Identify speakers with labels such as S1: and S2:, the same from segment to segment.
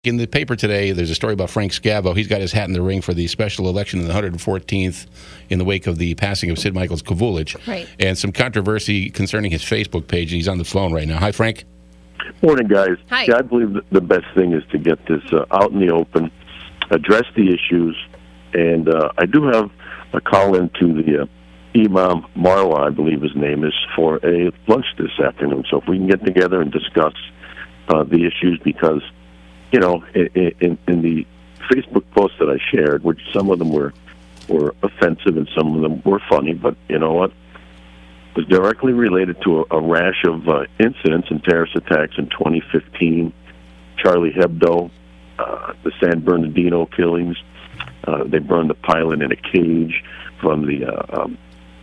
S1: In the paper today, there's a story about Frank Scavo. He's got his hat in the ring for the special election in the 114th in the wake of the passing of Sid Michaels Kovulich.
S2: Right.
S1: And some controversy concerning his Facebook page. He's on the phone right now. Hi, Frank.
S3: Morning, guys.
S2: Hi.
S3: Yeah, I believe the best thing is to get this out in the open, address the issues, and I do have a call into the Imam Marwa, I believe his name is, for a lunch this afternoon. So if we can get together and discuss the issues, because you know, in the Facebook posts that I shared, which some of them were offensive and some of them were funny, but you know what? It was directly related to a rash of incidents and terrorist attacks in 2015, Charlie Hebdo, the San Bernardino killings. They burned the pilot in a cage from the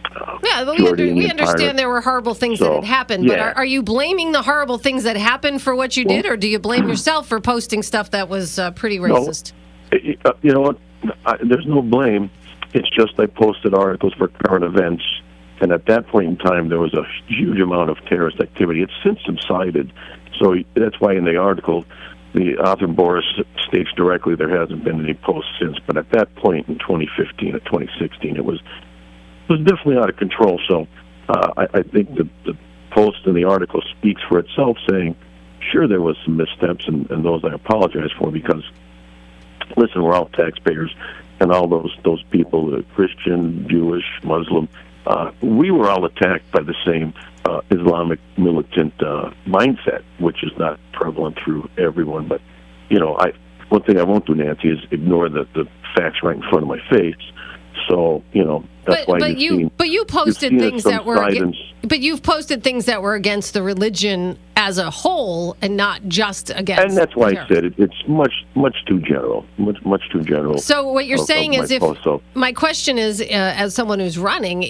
S2: we understand there were horrible things that had happened, but are you blaming the horrible things that happened for what you did, or do you blame yourself for posting stuff that was pretty racist?
S3: No, you know what? There's no blame. It's just I posted articles for current events, and at that point in time, there was a huge amount of terrorist activity. It's since subsided, so that's why in the article, the author Boris states directly there hasn't been any posts since. But at that point in 2015 or 2016, it was definitely out of control. So I think the post in the article speaks for itself, saying, sure, there was some missteps, and those I apologize for, because, listen, we're all taxpayers, and all those people, the Christian, Jewish, Muslim, we were all attacked by the same Islamic militant mindset, which is not prevalent through everyone. But, you know, one thing I won't do, Nancy, is ignore the facts right in front of my face. So, you know, that's why you've posted things that were
S2: but you've posted things that were against the religion as a whole and not just against.
S3: And that's why I said it's much too general, much too general.
S2: So what you're saying is, my question is, as someone who's running,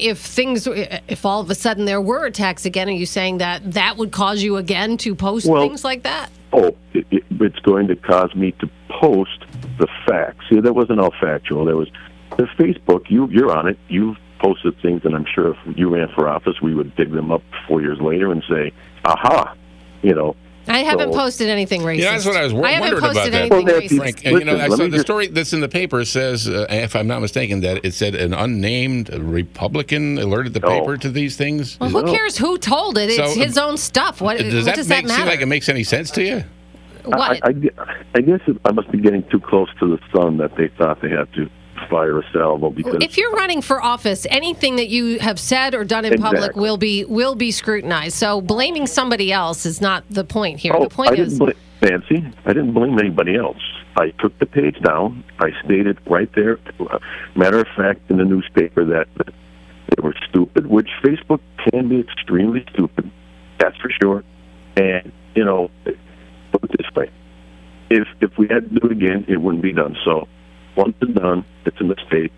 S2: if all of a sudden there were attacks again, are you saying that would cause you again to post things like that?
S3: Oh, it's going to cause me to post the facts. See, that wasn't all factual. There was the Facebook. You're on it. You've posted things, and I'm sure if you ran for office, we would dig them up 4 years later and say, aha, you know.
S2: I haven't posted anything racist.
S1: Yeah, that's what I was wondering about that. Frank, and, you know, I saw the story that's in the paper says, if I'm not mistaken, that it said an unnamed Republican alerted the paper to these things.
S2: Well, who cares who told it? It's his own stuff. What does that matter?
S1: Seem like it makes any sense to you?
S2: What?
S3: I guess I must be getting too close to the sun that they thought they had to fire a salvo, because
S2: if you're running for office, anything that you have said or done in public will be scrutinized. So blaming somebody else is not the point here. The point is,
S3: Nancy, I didn't blame anybody else. I took the page down. I stated right there, matter of fact, in the newspaper, that they were stupid, which Facebook can be extremely stupid. That's for sure. And, you know, put it this way. If we had to do it again, it wouldn't be done. So once it's done, it's a mistake,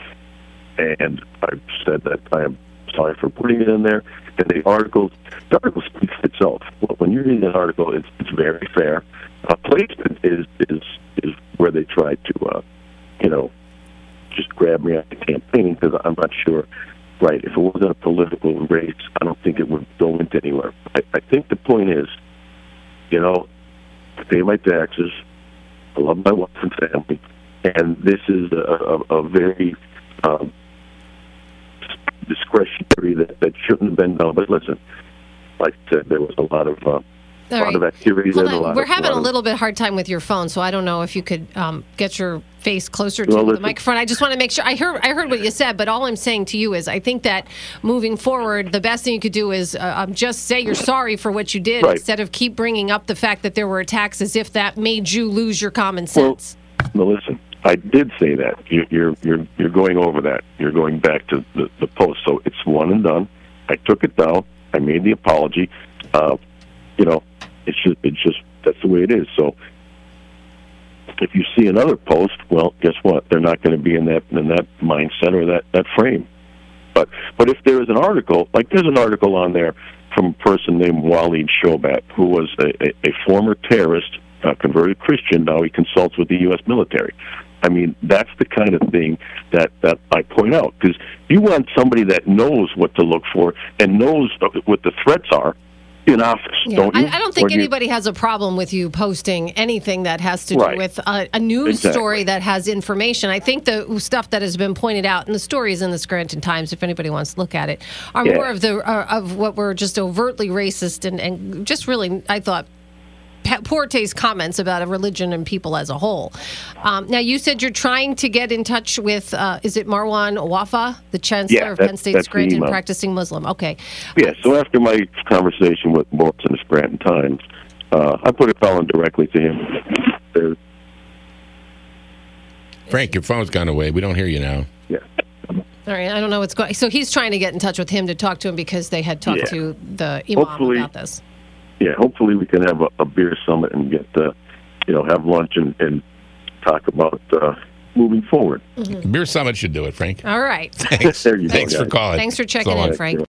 S3: and I've said that I am sorry for putting it in there. And the article speaks for itself. When you read an article, it's very fair. Placement is where they try to, you know, just grab me at the campaign, because I'm not sure. Right, if it wasn't a political race, I don't think it would go into anywhere. I think the point is, you know, I pay my taxes. I love my wife and family. And this is a very discretionary that shouldn't have been done. But listen, like I said, there was a lot of activity.
S2: We're having a little bit hard time with your phone, so I don't know if you could get your face closer to the microphone. I just want to make sure. I heard what you said, but all I'm saying to you is I think that moving forward, the best thing you could do is just say you're sorry for what you did, instead of keep bringing up the fact that there were attacks as if that made you lose your common sense.
S3: Well, listen, I did say that. You're going over that. You're going back to the post. So it's one and done. I took it down. I made the apology. You know, it's just that's the way it is. So if you see another post, well, guess what? They're not going to be in that mindset or that frame. But if there is an article, like there's an article on there from a person named Waleed Shobat, who was a former terrorist, converted Christian. Now he consults with the U.S. military. I mean, that's the kind of thing that I point out, because you want somebody that knows what to look for and knows what the threats are, in office, don't you?
S2: I don't think anybody has a problem with you posting anything that has to do with a news story that has information. I think the stuff that has been pointed out, and the stories in the Scranton Times, if anybody wants to look at it, are more of the of what were just overtly racist and just really, I thought, poor taste comments about a religion and people as a whole. Now, you said you're trying to get in touch with, is it Marwan Wafa, the Chancellor of Penn State Scranton, practicing Muslim? Okay.
S3: Yeah, so after my conversation with Morris in the Scranton Times, I put a call in directly to him.
S1: Frank, your phone's gone away. We don't hear you now.
S3: Yeah.
S2: All right, I don't know what's going on. So he's trying to get in touch with him to talk to him because they had talked to the imam about this.
S3: Yeah, hopefully we can have a beer summit and get, have lunch and talk about moving forward.
S1: Beer summit should do it, Frank.
S2: All right.
S1: Thanks.
S3: There you go,
S1: Thanks for calling.
S2: Thanks for checking in, Frank.